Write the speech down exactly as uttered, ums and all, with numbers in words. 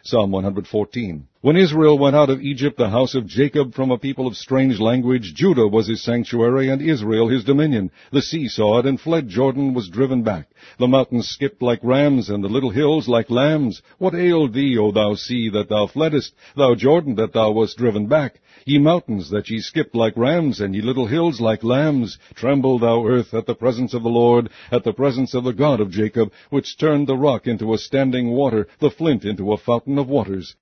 Psalm one fourteen. When Israel went out of Egypt, the house of Jacob from a people of strange language, Judah was his sanctuary, and Israel his dominion. The sea saw it, and fled. Jordan was driven back. The mountains skipped like rams, and the little hills like lambs. What ailed thee, O thou sea, that thou fleddest? Thou Jordan, that thou wast driven back? Ye mountains, that ye skipped like rams, and ye little hills like lambs? Tremble, thou earth, at the presence of the Lord, at the presence of the God of Jacob, which turned the rock into a standing water, the flint into a fountain of waters.